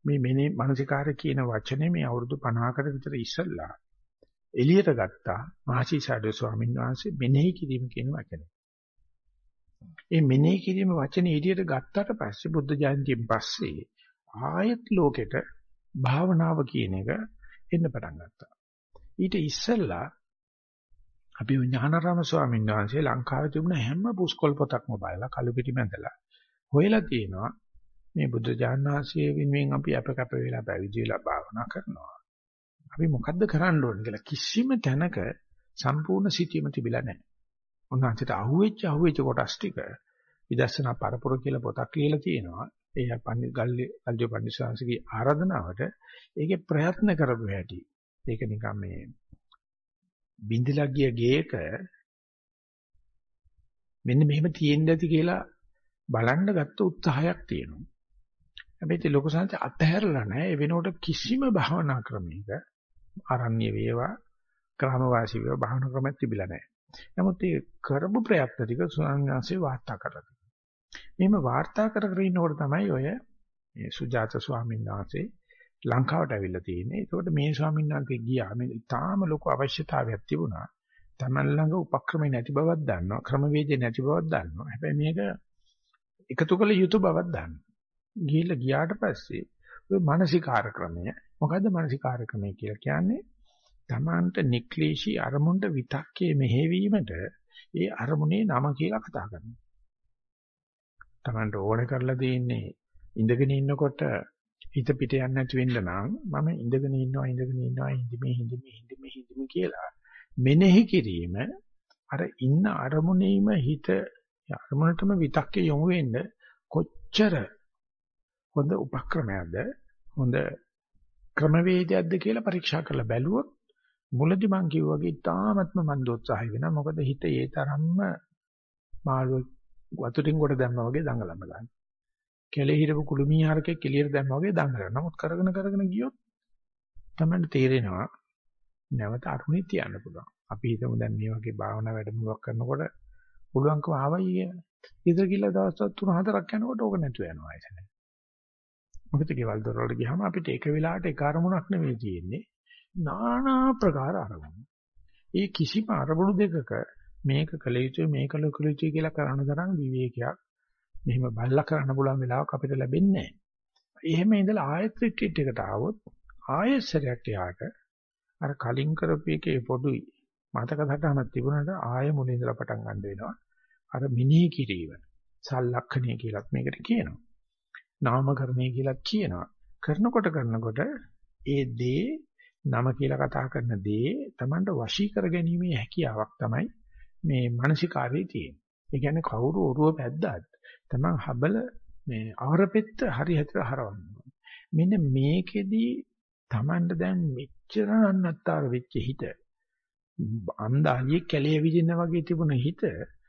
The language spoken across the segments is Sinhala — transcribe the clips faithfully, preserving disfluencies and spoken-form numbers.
මේ මෙනේ මානසිකාරය කියන වචනේ මේ අවුරුදු පනහකට විතර ඉස්සෙල්ලා එළියට ගත්තා මහසිසාරද ස්වාමීන් වහන්සේ මෙනෙහි කිරීම කියන වචනේ. ඒ මෙනෙහි කිරීම වචනේ එළියට ගත්තට පස්සේ බුද්ධ ජයන්තියෙන් පස්සේ ආයත් ලෝකෙට භාවනාව කියන එක එන්න පටන් ගත්තා. ඊට ඉස්සෙල්ලා අපි ඥානාරාම ස්වාමීන් වහන්සේ ලංකාවේ තිබුණ හැම පුස්කොළ පොතක්ම බලලා කළු පිටි මැදලා හොයලා තියෙනවා මේ බුද්ධ ඥානාසියේ වෙනුවෙන් අපි අප කැප වෙලා පැවිදි වෙලා භාවනා කරනවා. අපි මොකද්ද කරන්න ඕනේ කියලා කිසිම තැනක සම්පූර්ණ සිටියම තිබිලා නැහැ. උන්වහන්සේට අහුවෙච්ච අහුවෙච්ච කොටස් ටික විදර්ශනා පරපුර කියලා පොතක් ලියලා තියෙනවා. ඒ පණ්ඩිත ගල්ලේ ගල්ජෝ පණ්ඩිතසාංශගේ ආරාධනාවට ඒකේ ප්‍රයත්න කරපු හැටි. ඒක නිකන් මේ බින්දලා ගිය ගේක මෙන්න මෙහෙම තියෙන්න ඇති කියලා බලන්න ගත්ත උත්සාහයක් තියෙනවා. හැබැයි ඒ ලොකු සංසය අතහැරලා නැහැ. ඒ වෙනකොට කිසිම භාවනා ක්‍රමයක ආරණ්‍ය වේවා ග්‍රාමවාසී වේවා භාවනා ක්‍රමයක් තිබිලා නැහැ. නමුත් ඒ කරපු ප්‍රයත්න ටික සුවංගාසේ වාර්තා කරලා තියෙනවා. මෙහෙම වාර්තා කර කර ඉන්නකොට තමයි ඔය මේ සුජාත ස්වාමීන් වහන්සේ ලංකාවට ඇවිල්ලා තියෙන්නේ. ඒකට මේ ස්වාමීන් වහන්සේ ගියා. මේ තාම ලොකු අවශ්‍යතාවයක් තිබුණා. Taman ළඟ උපක්‍රම නැති බවක් දන්නවා. ක්‍රමවේද නැති බවක් දන්නවා. හැබැයි මේක එකතු කළ යුතු බවක් දන්නවා. ගිහිල්ලා ගියාට පස්සේ ඔය මානසිකාර ක්‍රමය මොකද්ද මානසිකාර ක්‍රමය කියලා කියන්නේ? Tamanට නික්ලේශී අරමුණට විතක්කේ මෙහෙවීමට ඒ අරමුණේ නම කියලා කතා කරනවා. Tamanට ඕන කරලා දෙන්නේ ඉඳගෙන ඉන්නකොට හිත පිට යන්නේ නැති වෙන්න නම් මම ඉඳගෙන ඉන්නවා ඉඳගෙන ඉන්නවා හිඳිමේ හිඳිමේ හිඳිමේ හිඳිමේ කියලා මෙනෙහි කිරීම අර ඉන්න අරමුණේම හිත අරමුණටම විතක්කේ යොමු වෙන්න කොච්චර හොඳ උපක්‍රමයක්ද හොඳ ක්‍රමවේදයක්ද කියලා පරීක්ෂා කරලා බැලුවොත් මුලදි මං කිව්වා වගේ තාමත්ම මන් දෝත්සාහය වෙනවා. මොකද හිත ඒ තරම්ම මාළු වතුරින් කොට දැම්මා වගේ දඟලන්න ගන්නවා. කෙලේ හිරපු කුළුමී හරකෙක් කෙලියට දැම්මා වගේ දඟලනවා. නමුත් කරගෙන කරගෙන ගියොත් තමයි තේරෙනවා නැවත අරුණේ තියන්න පුළුවන්. අපි හිතමු දැන් මේ වගේ භාවනා වැඩමුළුවක් කරනකොට පුළුවන්කම ආවයි කියලා. ඉතින් කියලා දවස් තුන හතරක් යනකොට ඕක නැතුව යනවා ඒසනේ. මොකද ගෙවල් දොරවල් ගියාම අපිට එක වෙලාවට එක අරමුණක් නෙවෙයි තියෙන්නේ. নানা ප්‍රකාර අරමුණු. ඒ කිසිම අරමුණු දෙකක මේක කළ යුතුයි මේක කළ යුතුයි කියලා කරන තරම් විවේකයක් මෙහෙම බල්ලා කරන්න පුළුවන් වෙලාවක් අපිට ලැබෙන්නේ නැහැ. එහෙම ඉඳලා ආයෙත් රිට්‍රීට් එකට ආවොත් ආයෙත් සරයක් යාට අර කලින් කරපු එකේ පොඩුයි මතක සටහනක් තිබුණාට ආයෙ මුලින් ඉඳලා පටන් ගන්න වෙනවා. අර මිනී කිරීම සල්ලක්ෂණිය කියලාත් මේකට කියනවා. නාමකරණය කියලාත් කියනවා. කරනකොට කරනකොට ඒ දේ නම කියලා කතා කරන දේ Tamanට වශී කර ගැනීමේ හැකියාවක් තමයි මේ මානසිකාරයේ තියෙන්නේ. ඒ කියන්නේ කවුරු ඔරුව පැද්දාත් Taman හබල මේ අවරපෙත්ත හරි හැටට හරවන්න. මෙන්න මේකෙදි Tamanට දැන් මෙච්චර අන්නත්තර වෙච්ච හිත අන්දාලිය කැලේ විදින්න වගේ තිබුණ හිත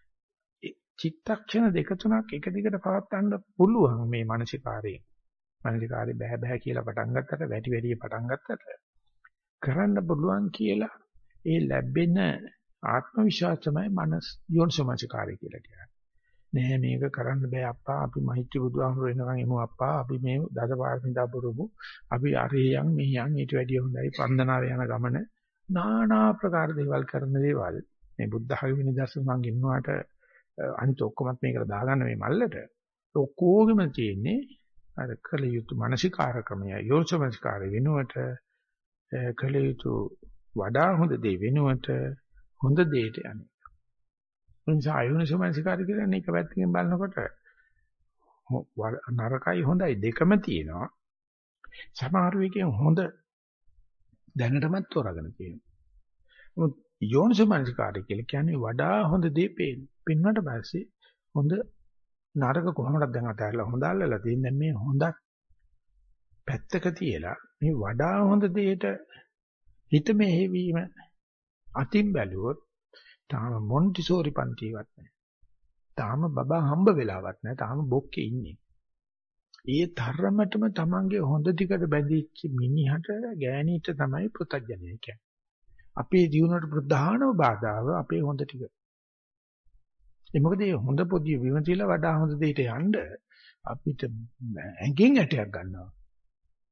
චිත්තක්ෂණ දෙක තුනක් එක දිගට පවත්වන්න පුළුවන් මේ මානසිකාරයෙන්. මානසිකාරේ බෑ බෑ කියලා පටන් ගත්තට වැඩි වැඩි පටන් ගත්තට කරන්න පුළුවන් කියලා ඒ ලැබෙන ආත්ම විශ්වාස තමයි මනස් යෝනිසෝමනසිකාරය කියලා කියන්නේ. නෑ මේක කරන්න බෑ අප්පා අපි මහිත්‍රි බුදුහාමුදුර වෙනකන් එමු අප්පා අපි මේ දසපාරමිතා පුරුමු අපි අරේයන් මෙහියන් ඊට වැඩිය හොඳයි වන්දනාවේ යන ගමන নানা ප්‍රකාර දේවල් කරන දේවල් මේ බුද්ධ ධර්ම නිදර්ශන මං ගෙන්නුවාට අනිත් ඔක්කොමත් මේකට දාගන්න මේ මල්ලට ඔක්කොගෙම තියෙන්නේ අර කල යුතු මානසිකාර ක්‍රමය යෝනිසෝමනසිකාරය වෙනුවට කල යුතු වඩා හොඳ දේ වෙනුවට හොඳ දෙයට යන්නේ. එනිසා අයෝනිසෝමනසිකාරය කියන්නේ එක පැත්තකින් බලනකොට නරකයි හොඳයි දෙකම තියෙනවා. සමහර වෙකෙන් හොඳ දැනටමත් තෝරාගෙන තියෙනවා. මොකද යෝනිසෝමනසිකාරය කියලා කියන්නේ වඩා හොඳ දේ පේන. පින්නට පස්සේ හොඳ නරක කොහොමද දැන් අතහැරලා හොඳ අල්ලලා තියෙන්නේ මේ හොඳක් පැත්තක තියලා මේ වඩා හොඳ දෙයට හිත මෙහෙවීම අතින් බැලුවොත් තාම මොන්ටිසෝරි පන්තිවත් නැහැ. තාම බබා හම්බ වෙලාවක් නැහැ. තාම බොක්කේ ඉන්නේ. ඒ තරමටම Tamange හොඳ ටිකට බැඳිච්ච මිනිහට ගෑණීට තමයි පුතඥය කියන්නේ. අපේ ජීවනට ප්‍රධානම බාධාව අපේ හොඳ ටික. ඒ මොකද මේ හොඳ පොදිය විමතිලා වඩා හොඳ දෙයට යන්න අපිට ඇඟෙන් ඇටයක් ගන්නවා.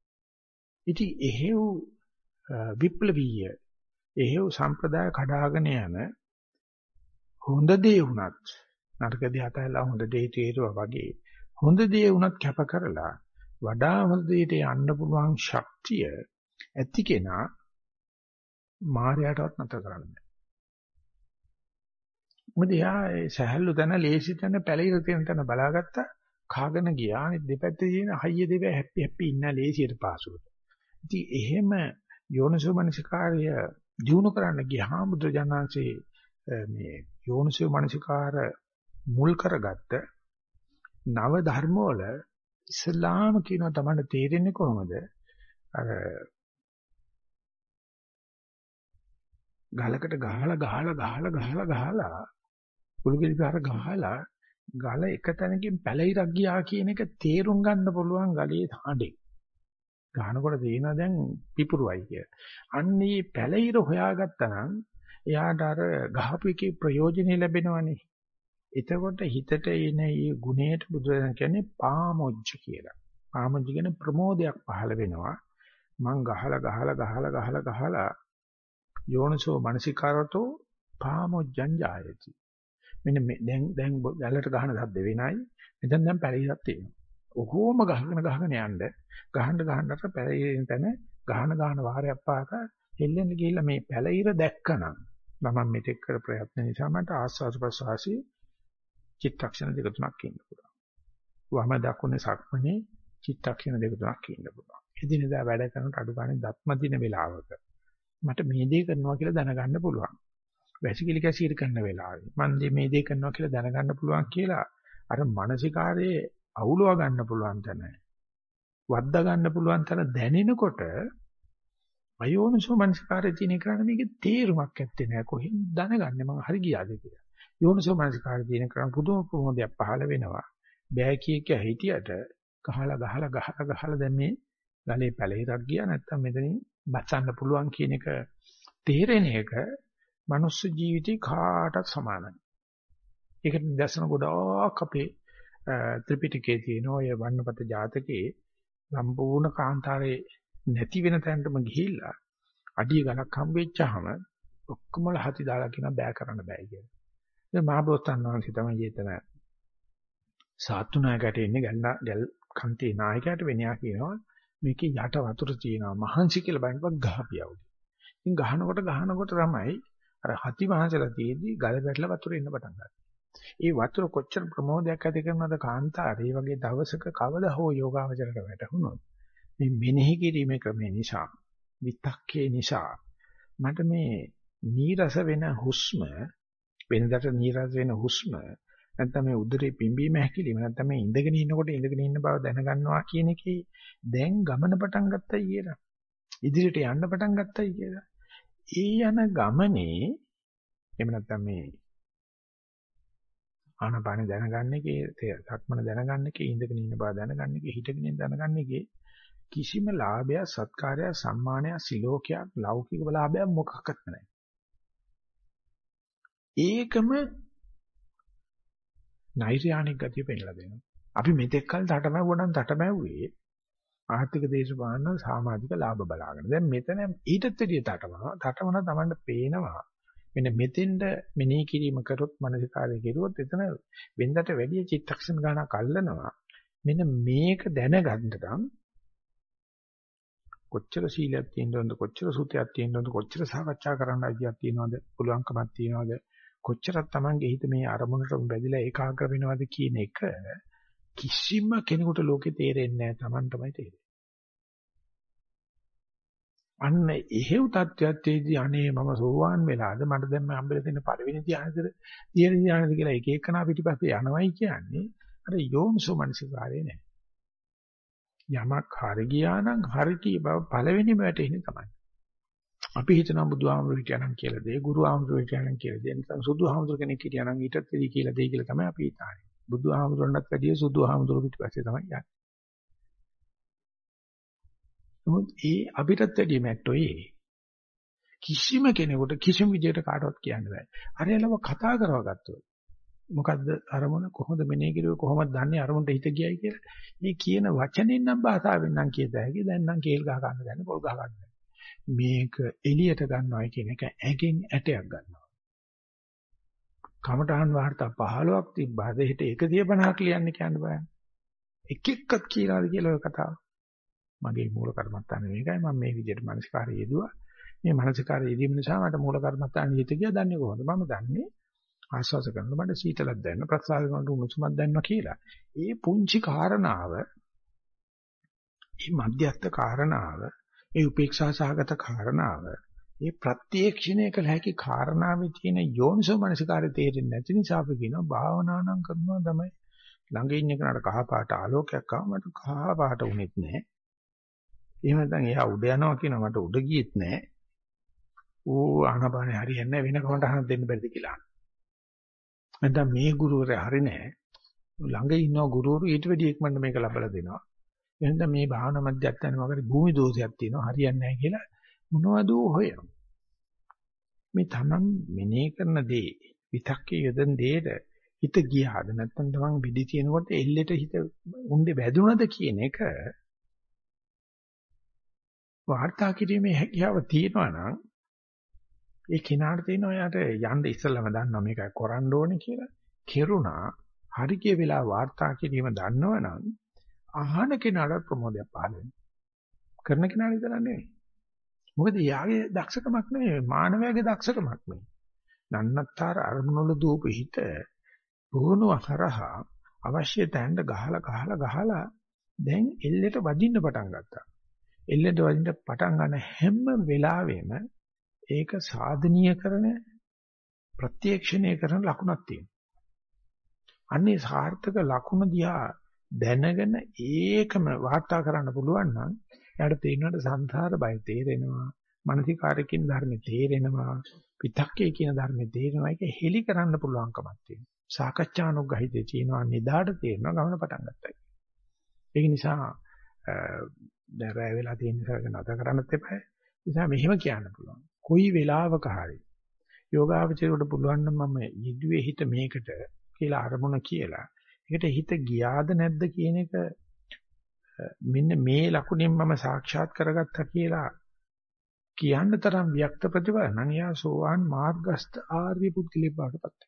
ඉතින් එහෙව් විප්ලවීය එහෙව් සම්ප්‍රදාය කඩාගෙන යන හොඳ දේ වුණත් නරක දේ අතහැරලා හොඳ දේ තේරුවා වගේ හොඳ දේ වුණත් කැප කරලා වඩා හොඳ දෙයට යන්න පුළුවන් ශක්තිය ඇති කෙනා මායයටවත් නැතර කරන්නේ. මොකද යා සහැල්ලු තැන ලේසි තැන පැලිර තියෙන තැන බලාගත්තා කාගෙන ගියා. අනිත් දෙපැත්තේ තියෙන හයිය දෙව හැපි හැපි ඉන්න ලේසියට පාසුවට. ඉතින් එහෙම යෝනිසෝ මනසිකාර්ය දිනු කරන්න ගියාම බුදුජානන්සේ මේ යෝනිසෝ මනසිකාර මුල් කරගත්ත නව ධර්ම වල ඉස්ලාම කියනවා තමයි තේරෙන්නේ කොහොමද? අර ගලකට ගහලා ගහලා ගහලා ගහලා ගහලා කුළුගිරි පාර ගහලා ගල එක තැනකින් පැලිරක් ගියා කියන එක තේරුම් ගන්න පුළුවන් ගලේ හඬේ. ගහනකොට තේිනවා දැන් පිපුරුවයි කිය. අන්නේ පැලිර හොයාගත්තා නම් එයාට අර ගහපු එකේ ප්‍රයෝජනෙ ලැබෙනවනේ. එතකොට හිතට එන මේ ගුණයට බුදුරජාණන් කියන්නේ පාමොජ්ජ කියලා. පාමොජ්ජ කියන්නේ ප්‍රමෝදයක් පහළ වෙනවා. මං ගහලා ගහලා ගහලා ගහලා ගහලා යෝනිසෝ මනසිකාරතෝ පාමොජ්ජං ජායති. මෙන්න දැන් දැන් ගැලට ගහන සද්ද වෙනයි. මෙතන දැන් පැලිරක් තියෙනවා. ඔහොම ගහගෙන ගහගෙන යන්න ගහන්න ගහන්නට පැලිරෙන තැන ගහන ගහන වාරයක් පාක හෙල්ලෙන්න ගිහිල්ලා මේ පැලිර දැක්කනම් මම මෙතෙක් කර ප්‍රයත්න නිසා මට ආස්වාද ප්‍රසවාසී චිත්තක්ෂණ දෙක තුනක් ඉන්න පුළුවන්. වම දකුණේ සක්මනේ චිත්තක්ෂණ දෙක තුනක් ඉන්න පුළුවන්. එදිනෙදා වැඩ කරනට අඩු ගානේ දත්ම දින වේලාවක මට මේ දේ කරනවා කියලා දැනගන්න පුළුවන්. වැසිකිලි කැසීර කරන වෙලාවේ මම මේ දේ කරනවා කියලා දැනගන්න පුළුවන් කියලා අර මානසිකාරයේ අවුලව ගන්න පුළුවන් තැන වද්දා ගන්න පුළුවන් තැන දැනෙනකොට අයෝනිසෝ මනසිකාරයේ තියෙන කරන්නේ මේකේ තේරුමක් ඇත්තේ නැහැ. කොහෙන් දැනගන්නේ මම හරි ගියාද කියලා. යෝනිසෝ මනසිකාරයේ තියෙන කරන්නේ පුදුම ප්‍රමෝදයක් පහළ වෙනවා. බෑ කිය කිය හිටියට ගහලා ගහලා ගහලා ගහලා දැන් මේ ගලේ පැලිරක් ගියා නැත්තම් මෙතනින් බස්සන්න පුළුවන් කියන එක තේරෙන එක මනුස්ස ජීවිතේ කාටත් සමානයි. ඒකට නිදර්ශන ගොඩාක් අපේ ත්‍රිපිටකයේ තියෙන ඔය වන්නපත ජාතකයේ සම්පූර්ණ කාන්තාරේ නැති වෙන තැනටම ගිහිල්ලා අඩිය ගලක් හම්බෙච්චාම ඔක්කොම ලහති දාලා කියන බෑ කරන්න බෑ කියලා. දැන් මහබෝසත්න් වහන්සේ තමයි එතන සාතු නායකයට ඉන්නේ ගල් ගල් කන්තේ නායකයට වෙනියා කියනවා මේකේ යට වතුර තියෙනවා මහන්සි කියලා බලනකොට ගහපියව. ඉතින් ගහනකොට ගහනකොට තමයි අර හති මහන්සලා තියෙද්දි ගල වැටලා වතුර එන්න පටන් ගන්නවා. ඒ වතුර කොච්චර ප්‍රමෝදයක් ඇති කරනවද කාන්තාරේ වගේ දවසක කවදා හෝ යෝගාවචරයට වැටහුණොත් මේ මෙනෙහි කිරීමේ ක්‍රමය නිසා විතක්කේ නිසා මට මේ නීරස වෙන හුස්ම වෙනදට නීරස වෙන හුස්ම නැත්නම් මේ උදරේ පිම්බීම හැකිලිම නැත්නම් මේ ඉඳගෙන ඉන්නකොට ඉඳගෙන ඉන්න බව දැනගන්නවා කියන එකේ දැන් ගමන පටන් ගත්තයි කියලා. ඉදිරියට යන්න පටන් ගත්තයි කියලා. ඒ යන ගමනේ එහෙම නැත්නම් මේ ආනපාන දැනගන්න එකේ සක්මන දැනගන්න එකේ ඉඳගෙන ඉන්න බව දැනගන්න එකේ හිටගෙන ඉන්න දැනගන්න එකේ කිසිම ලාභයක් සත්කාරයක් සම්මානයක් සිලෝකයක් ලෞකික ලාභයක් මොකක්වත් නැහැ. ඒකම නෛර්යානික ගතිය පෙන්නලා දෙනවා. අපි මෙතෙක් කල තටමැව්වනම් තටමැව්වේ ආර්ථික දේශපාලන සමාජික ලාභ බලාගෙන. දැන් මෙතන ඊටත් වැඩිය තටමනවා. තටමන තමන්ට පේනවා. මෙන්න මෙතෙන්ද මෙනෙහි කිරීම කරොත් මනසිකාරය කෙරුවොත් එතන වෙනදට වැඩිය චිත්තක්ෂණ ගණනක් අල්ලනවා. මෙන්න මේක දැනගන්න නම් කොච්චර සීලයක් තියෙනවද කොච්චර සුතයක් තියෙනවද කොච්චර සාකච්ඡා කරන්න අයිතියක් තියෙනවද පුළුවන්කමක් තියෙනවද කොච්චරක් Tamange හිත මේ අරමුණට බැඳිලා ඒකාග්‍ර වෙනවද කියන එක කිසිම කෙනෙකුට ලෝකේ තේරෙන්නේ නැහැ. Taman තමයි තේරෙන්නේ. අන්න එහෙව් තත්ත්වයේදී අනේ මම සෝවාන් වෙලාද මට දැන් මේ හම්බෙලා තියෙන පළවෙනි ධ්‍යානෙද තියෙන ධ්‍යානෙද කියලා එක එකනා පිටිපස්සේ යනවයි කියන්නේ අර යෝනිසෝ මනසිකාරය නෑ. යමක් හරි ගියා නම් හරි කී බව පළවෙනිම වැටෙන්නේ තමයි. අපි හිතනවා බුදුහාමුදුරු හිටියානම් කියලා දෙයි, ගුරු ආමුදුරු හිටියානම් කියලා දෙයි. නැත්නම් සුදු ආමුදුරු කෙනෙක් හිටියානම් ඊටත් වැඩි කියලා දෙයි කියලා තමයි අපි හිතන්නේ. බුදුහාමුදුරන්ටත් වැඩිය සුදු ආමුදුරු පිටිපස්සේ තමයි යන්නේ. නමුත් ඒ අපිටත් වැඩිය මැට්ටෝ ඒ. කිසිම කෙනෙකුට කිසිම විදියට කාටවත් කියන්න බෑ. අරයලව කතා කරව ගත්තොත් මොකද්ද අරමුණ කොහොමද මෙනේ කිරුවේ කොහොමද දන්නේ අරමුණට හිත ගියයි කියලා. මේ කියන වචනෙන් නම් භාෂාවෙන් නම් කියත හැකි. දැන් නම් කේල් ගහ ගන්න දැන පොල් ගහ ගන්න. මේක එළියට ගන්නවා කියන එක ඇගෙන් ඇටයක් ගන්නවා. කමඨාන් වාර්තා පහළොවක් තිබ්බා. දෙහිට එකසිය පනහක් ලියන්න කියන්න බෑ. එක එක්කත් කියලාද කියලා ඔය කතාව. මගේ මූල කර්මත්තාන මේකයි මම මේ විදිහට මානසිකාරය යෙදුවා. මේ මානසිකාරය යෙදීම නිසා මට මූල කර්මත්තාන හිත ගියා දන්නේ කොහොමද? මම දන්නේ ආස්වාස කරනකොට මට සීතලක් දැනෙන ප්‍රසආස කරනකොට උණුසුමක් දැනෙනවා කියලා. ඒ පුංචි කාරණාව, මේ මධ්‍යස්ථ කාරණාව, ඒ උපේක්ෂා සහගත කාරණාව, මේ ප්‍රත්‍යක්ෂණය කළ හැකි කාරණාවේ තියෙන යෝනිසෝ මනසිකාරය තේරෙන්නේ නැති නිසා අපි කියනවා භාවනා නම් කරනවා තමයි. ළඟ ඉන්න කෙනාට කහ පාට ආලෝකයක් ආව මට කහ පාට උනේත් නැහැ. එහෙම නැත්නම් එයා උඩ යනවා කියනවා මට උඩ ගියෙත් නැහැ. ඌ ආනපානේ හරියන්නේ වෙන කමට අහන්න දෙන්න බැරිද කියලා. නැත්නම් මේ ගුරුවරයා හරි නැහැ. ළඟ ඉන්න ගුරුවරු ඊට වැඩි ඉක්මනට මේක ලබලා දෙනවා. එහෙනම් මේ භාවනා මධ්‍යස්ථානේ මොකද භූමි දෝෂයක් තියෙනවා හරියන්නේ නැහැ කියලා මොනවද හොයනවා. මේ තමන් මෙනේ කරන දේ විතක්කේ යදන් දෙයට හිත ගියාද නැත්නම් තමන් විදි තියෙනකොට එල්ලෙට හිත උණ්ඩේ වැදුනද කියන එක වාර්තා කිරීමේ හැකියාව තියෙනවා නම් ඒ කෙනාට තියෙනවා යාට යන්න ඉස්සෙල්ලාම දන්නවා මේක කරන්න ඕනේ කියලා. කෙරුණා හරිය වෙලා වාර්තා කිරීම දන්නවනම් අහන කෙනාට ප්‍රමෝදයක් පහළ වෙනවා. කරන කෙනාට විතර නෙවෙයි. මොකද යාගේ දක්ෂකමක් නෙවෙයි මානවයාගේ දක්ෂකමක් නෙවෙයි. නන්නත්තර අරමුණවල දූප හිත පුහුණුව කරහා අවශ්‍ය තැනට ගහලා ගහලා ගහලා දැන් එල්ලෙට වදින්න පටන් ගත්තා. එල්ලෙට වදින්න පටන් ගන්න හැම වෙලාවෙම ඒක සාධනීය කරන ප්‍රත්‍යක්ෂණය කරන ලකුණක් තියෙනවා. අන්නේ සාර්ථක ලකුණ දිහා දැනගෙන ඒකම වාර්තා කරන්න පුළුවන් නම් එයාට තේරෙනවාට සංසාර බය තේරෙනවා, මානසිකාරකින් ධර්ම තේරෙනවා, පිටක්කේ කියන ධර්ම තේරෙනවා. ඒක හෙලි කරන්න පුළුවන්කමක් තියෙනවා. සාකච්ඡානුග්‍රහිතේ තියෙනවා නිදාට තේරෙනවා ගමන පටන් ගත්තා. ඒක නිසා දැන් රැ වෙලා තියෙන නිසා නැත කරන්නත් එපා. නිසා මෙහෙම කියන්න පුළුවන්. කොයි වෙලාවක හරි යෝගාවචරයට පුළුවන් නම් මම යෙදුවේ හිත මේකට කියලා අරමුණ කියලා. ඒකට හිත ගියාද නැද්ද කියන එක මෙන්න මේ ලකුණෙන් මම සාක්ෂාත් කරගත්තා කියලා කියන්න තරම් වික්ත ප්‍රතිපල නම් යා සෝවාන් මාර්ගස්ත ආර්ය පුද්ගලෙක් බවටපත් වෙනවා.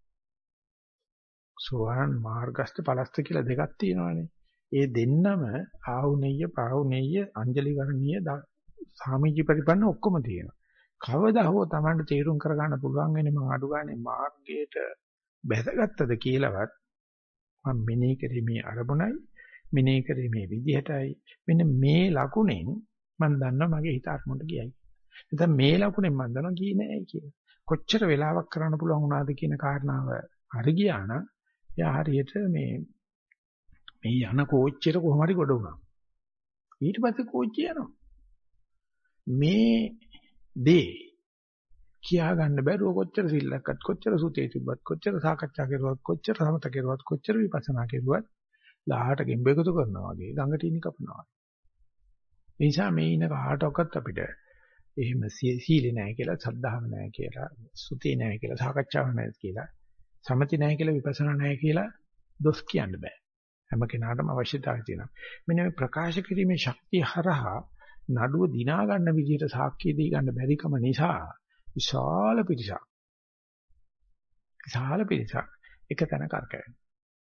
සෝවාන් මාර්ගස්ත පලස්ත කියලා දෙකක් තියෙනවානේ. ඒ දෙන්නම ආහුනෙය්‍ය පාහුනෙය්‍ය අංජලි ගණනීය සාමිජි පරිපන්න ඔක්කොම තියෙනවා. කවදා හෝ Tamanට තීරුම් කරගන්න පුළුවන් වෙන්නේ මම අඩු ගානේ මාර්ගයට බැසගත්තද කියලාවත් මම මෙනෙහි කිරීමේ අරමුණයි මෙනෙහි කිරීමේ විදිහටයි මෙන්න මේ ලකුණෙන් මම දන්නවා මගේ හිත අරමුණට ගියයි. නැත්නම් මේ ලකුණෙන් මම දන්නවා ගියේ නෑ කියලා. කොච්චර වෙලාවක් කරන්න පුළුවන් වුණාද කියන කාරණාව හරි ගියා නම් එයා හරියට මේ මේ යන කෝච්චියට කොහොම හරි ගොඩ වුණා. ඊට පස්සේ කෝච්චිය යනවා. මේ දේ කියා ගන්න බැරුව කොච්චර සිල්ලක්වත් කොච්චර සුතේ තිබ්බත් කොච්චර සාකච්ඡා කරුවත් කොච්චර සමත කරුවත් කොච්චර විපස්සනා කරුවත් ලාහට ගෙම්බ එකතු කරනවා වගේ ගඟට ඉනි කපනවා. ඒ නිසා මේ ඉන කාටවත් අපිට එහෙම සීලෙ නැහැ කියලා සද්ධාව නැහැ කියලා සුතේ නැහැ කියලා සාකච්ඡාව නැහැ කියලා සමති නැහැ කියලා විපස්සනා නැහැ කියලා දොස් කියන්න බෑ. හැම කෙනාටම අවශ්‍යතාවය තියෙනවා. මෙන්න මේ ප්‍රකාශ කිරීමේ ශක්තිය හරහා නඩුව දිනා ගන්න විදිහට සාක්ෂි දී ගන්න බැරිකම නිසා විශාල පිරිසක් විශාල පිරිසක් එක තැන කරකැවෙනවා.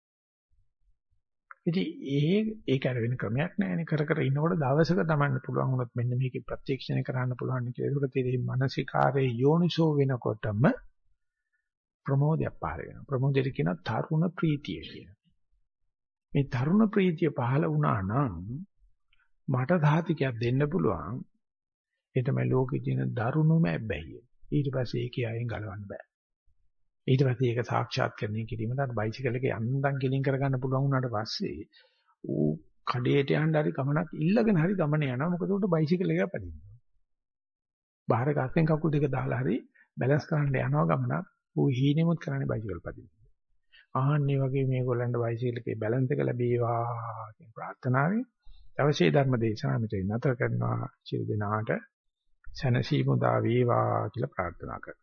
ඉතින් ඒ ඒක අර වෙන ක්‍රමයක් නැහැනේ. කර කර ඉන්නකොට දවසක තමන්න පුළුවන් වුණොත් මෙන්න මේකේ ප්‍රත්‍යක්ෂණය කරන්න පුළුවන් කියලා. ඒකට තේරෙන්නේ මානසිකාරයේ යෝනිසෝ වෙනකොටම ප්‍රමෝදයක් පහළ වෙනවා. ප්‍රමෝදයට කියන තරුණ ප්‍රීතිය කියලා. මේ තරුණ ප්‍රීතිය පහළ වුණා නම් මට සාතිකයක් දෙන්න පුළුවන්. ඒ තමයි ලෝකෙ තියෙන දරුණුම ඇබ්බැහිය. ඊට පස්සේ ඒකේ අයින් ගලවන්න බෑ. ඊට පස්සේ ඒක සාක්ෂාත් කරන්නේ කිරීමට අර බයිසිකල් එකේ යන්දම් කෙලින් කරගන්න පුළුවන් වුණාට පස්සේ ඌ කඩේට යන්න හරි ගමනක් ඉල්ලගෙන හරි ගමන යනවා. මොකද උන්ට බයිසිකල් එක පදිනවා. බාහිර ගස්ෙන් කකුල් දෙක දාලා හරි බැලන්ස් කරන්න යනවා ගමනක්. ඌ හීනෙමුත් කරන්නේ බයිසිකල් පදිනවා. ආන්නේ වගේ මේගොල්ලන්ට බයිසිකල් එකේ බැලන්ස් එක ලැබේවා කියන ප්‍රාර්ථනාවෙන් අවශ්‍ය ධර්ම දේශනා මෙතන නතර කරනවා. සියලු දෙනාට සැනසීම උදා වේවා කියලා ප්‍රාර්ථනා කරනවා.